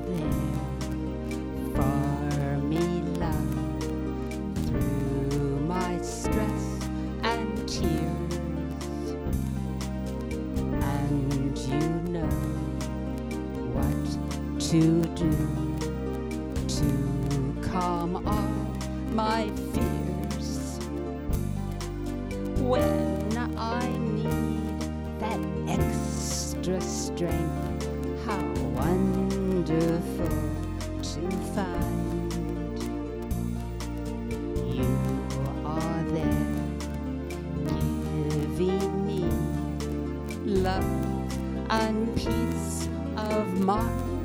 there for me, love, through my stress and tears. And you know what to do to calm all my fears. When I need that extra strength, how wonderful to find you are there, giving me love and peace of mind.